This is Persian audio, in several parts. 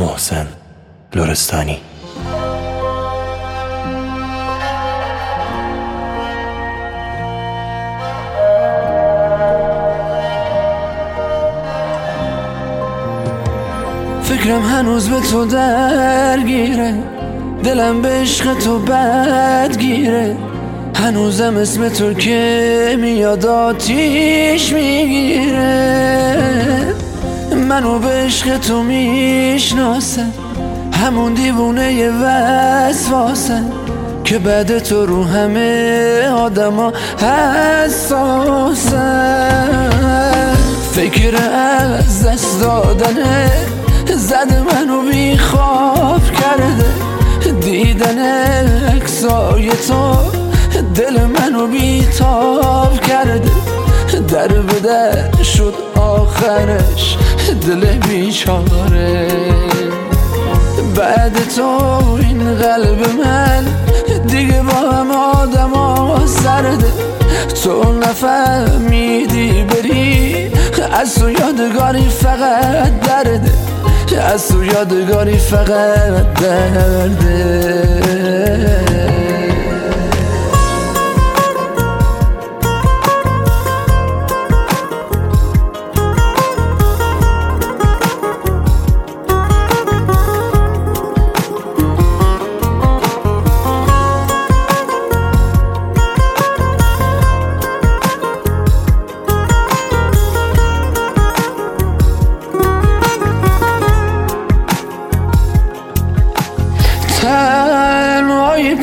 محسن لرستانی. فکرم هنوز به تو درگیره، دلم به عشق تو بدگیره، هنوزم اسم تو که میاد آتیش میگیره. منو به عشق تو میشناسن، همون دیوونه وسواسن که بعد تو رو همه آدما حساسن. فکر از دست دادنه زده منو بی خواب کرده، دیدن عکسای تو دل منو بی تاب کرده. در به در شد آخرش دل بیچاره، بعد تو این قلب من دیگه با هم آدما سرده. تو نفهمیدی بری، از تو یادگاری فقط درده، از تو یادگاری فقط درده. تنهایی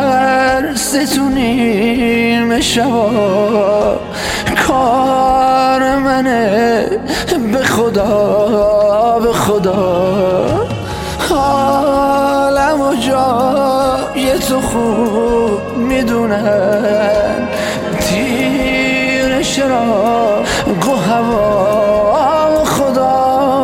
پرستونیم شبا، کار منه به خدا به خدا. حالم و جای تو خوب میدونن، تیر شراق و هوا خدا.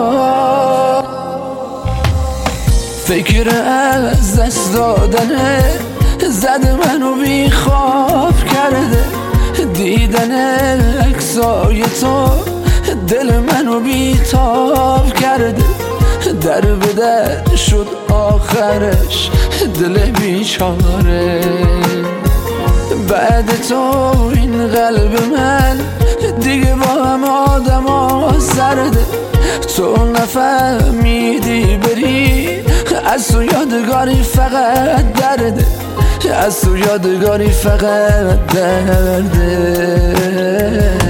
فکر از دست دادنه زده منو بی خواب کرده، دیدن عکسای تو دل منو بی تاب کرده. در به در شد آخرش دل بیچاره، بعد تو این قلب من دیگه با هم آدما سرده. تو نفهمیدی بری، از تو یادگاری فقط درده، از تو یادگاری فقط درده.